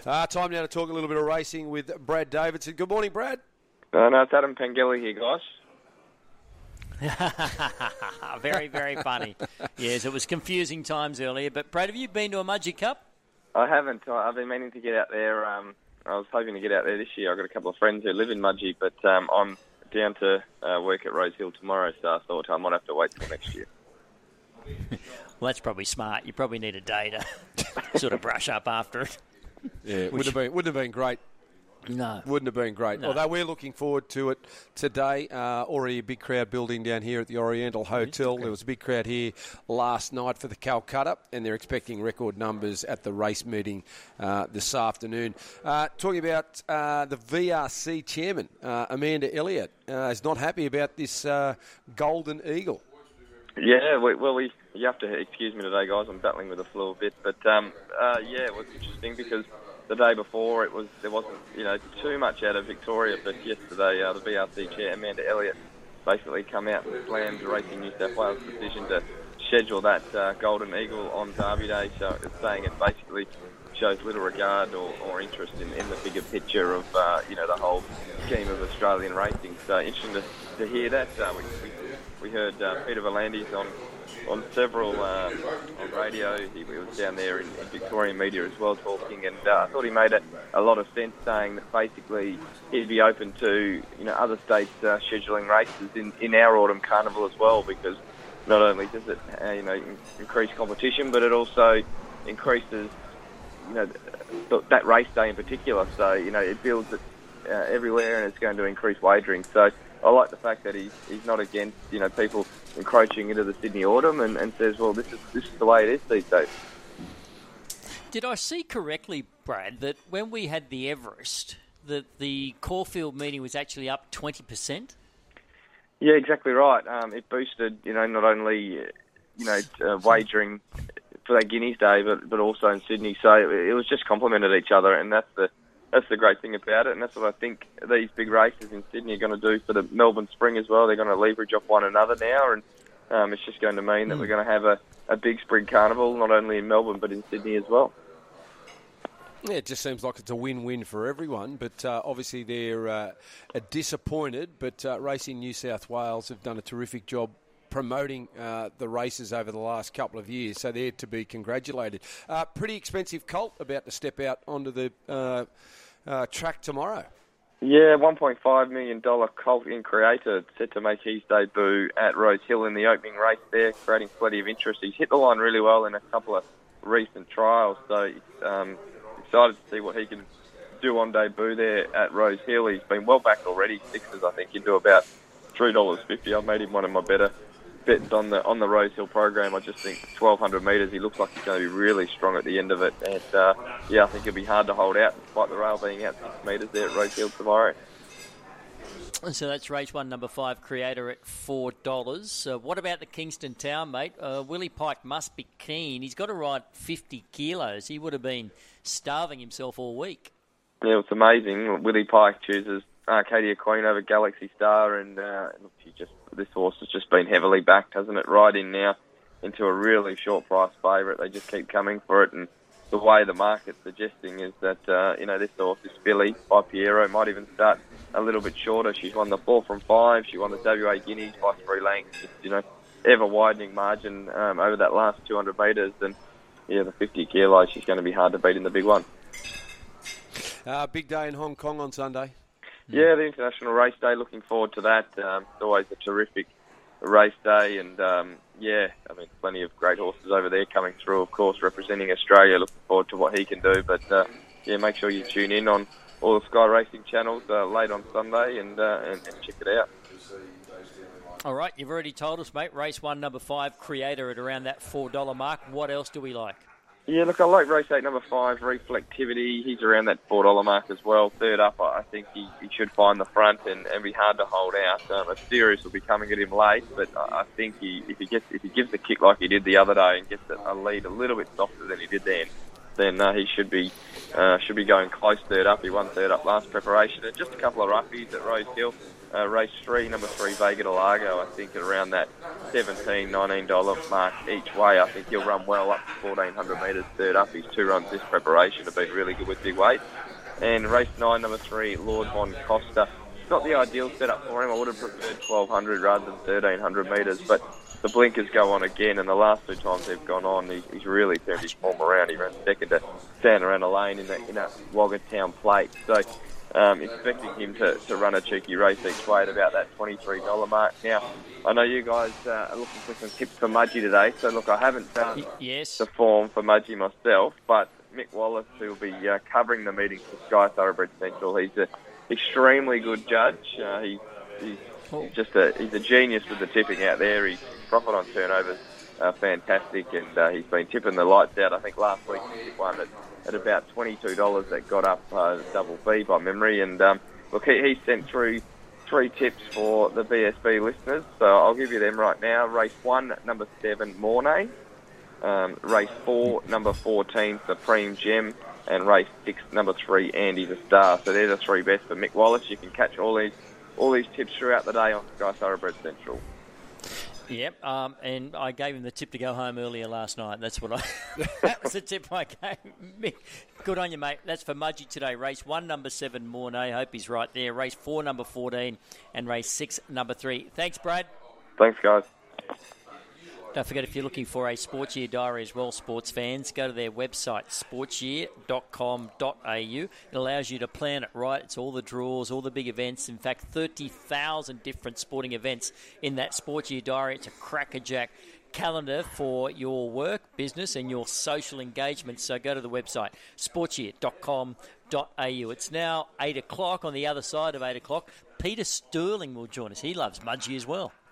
Time now to talk a little bit of racing with Brad Davidson. Good morning, Brad. No, it's Adam Pengelly here, guys. Very, very funny. Yes, it was confusing times earlier. But, Brad, have you been to a Mudgee Cup? I haven't. I've been meaning to get out there. I was hoping to get out there this year. I've got a couple of friends who live in Mudgee, but I'm down to work at Rose Hill tomorrow, so I thought I might have to wait till next year. Well, that's probably smart. You probably need a day to sort of brush up after it. Yeah, wouldn't have been great. No. Wouldn't have been great. No. Although we're looking forward to it today. Already a big crowd building down here at the Oriental Hotel. There was a big crowd here last night for the Calcutta, and they're expecting record numbers at the race meeting this afternoon. Talking about the VRC chairman, Amanda Elliott, is not happy about this Golden Eagle. Yeah, you have to excuse me today, guys. I'm battling with the flu a bit, but it was interesting because the day before there wasn't too much out of Victoria, but yesterday the VRC chair Amanda Elliott basically come out and slammed Racing New South Wales' decision to schedule that Golden Eagle on Derby Day. So it's saying it basically shows little regard or interest in the bigger picture of the whole scheme of Australian racing. So interesting to hear that. We heard Peter V'landys on several on radio. He was down there in Victorian media as well talking, and I thought he made a lot of sense, saying that basically he'd be open to other states scheduling races in our autumn carnival as well, because not only does it increase competition, but it also increases that race day in particular. So it builds it everywhere, and it's going to increase wagering. So I like the fact that he's not against people encroaching into the Sydney Autumn, and says, well, this is the way it is these days. Did I see correctly, Brad, that when we had the Everest, that the Caulfield meeting was actually up 20%? Yeah, exactly right. It boosted not only wagering for that Guineas Day, but also in Sydney. So it was just complemented each other, and that's the great thing about it, and that's what I think these big races in Sydney are going to do for the Melbourne Spring as well. They're going to leverage off one another now, and it's just going to mean that we're going to have a big spring carnival, not only in Melbourne but in Sydney as well. Yeah, it just seems like it's a win-win for everyone, but obviously they're disappointed, but Racing New South Wales have done a terrific job promoting the races over the last couple of years, so they're to be congratulated. Pretty expensive colt about to step out onto the track tomorrow. Yeah, $1.5 million Colt in Creator set to make his debut at Rose Hill in the opening race there, creating plenty of interest. He's hit the line really well in a couple of recent trials, so excited to see what he can do on debut there at Rose Hill. He's been well backed already, sixes I think, into about $3.50. I've made him one of my better bets on the Rose Hill program. I just think 1,200 metres, he looks like he's going to be really strong at the end of it. And I think it'll be hard to hold out despite the rail being out 6 metres there at Rose Hill tomorrow. So that's race 1, number 5, Creator at $4. What about the Kingston Town, mate? Willie Pike must be keen. He's got to ride 50 kilos. He would have been starving himself all week. Yeah, it's amazing. Willie Pike chooses Arcadia Queen over Galaxy Star, and this horse has just been heavily backed, hasn't it? Right in now into a really short price favourite. They just keep coming for it, and the way the market's suggesting is that this horse, this filly by Piero, might even start a little bit shorter. She's won the 4 from 5. She won the WA Guineas by 3 lengths. Just, ever widening margin over that last 200 metres, and the 50 kilos, she's going to be hard to beat in the big one. Big day in Hong Kong on Sunday. Yeah, the International Race Day, looking forward to that. It's always a terrific race day, and plenty of great horses over there coming through, of course, representing Australia. Looking forward to what he can do, but make sure you tune in on all the Sky Racing channels late on Sunday and check it out. All right, you've already told us, mate. Race 1, number 5, Creator at around that $4 mark. What else do we like? Yeah, look, I like race 8, number 5, Reflectivity. He's around that $4 mark as well. Third up, I think he should find the front and be hard to hold out. Asterios will be coming at him late, but I think if he gives the kick like he did the other day and gets a lead a little bit softer than he did then he should be going close third up. He won third up last preparation, and just a couple of roughies at Rose Hill. Race 3, number 3, Vega de Largo, I think at around that $17, $19 mark each way. I think he'll run well up to 1,400 metres third up. His 2 runs this preparation have been really good with big weight. And race 9, number 3, Lord Von Costa. It's not the ideal setup for him. I would have preferred 1,200 rather than 1,300 metres, but the blinkers go on again, and the last 2 times they've gone on, he's really turned his form around. He ran second to Santa Ana Lane in that Wagga Town plate. So expecting him to run a cheeky race each way at about that $23 mark. Now, I know you guys are looking for some tips for Mudgee today, so look, I haven't found the form for Mudgee myself, but Mick Wallace, who will be covering the meetings for Sky Thoroughbred Central, he's an extremely good judge. He's a genius with the tipping out there. His profit on turnovers fantastic, and he's been tipping the lights out. I think last week he tipped one at about $22 that got up double B by memory. And look, he sent through 3 tips for the BSB listeners, so I'll give you them right now. Race 1, number 7, Mornay. Race 4, number 14, Supreme Gem. And race 6, number 3, Andy the Star. So they're the 3 best for Mick Wallace. You can catch all these tips throughout the day on Sky Thoroughbred Central. Yep, and I gave him the tip to go home earlier last night. That's what that was the tip I gave Mick. Good on you, mate. That's for Mudgee today. Race 1, number 7, Mornay. Hope he's right there. Race 4, number 14, and race 6, number 3. Thanks, Brad. Thanks, guys. Don't forget, if you're looking for a Sports Year diary as well, sports fans, go to their website, sportsyear.com.au. It allows you to plan it right. It's all the draws, all the big events. In fact, 30,000 different sporting events in that Sports Year diary. It's a crackerjack calendar for your work, business, and your social engagement. So go to the website, sportsyear.com.au. It's now 8 o'clock. On the other side of 8 o'clock, Peter Sterling will join us. He loves Mudgee as well.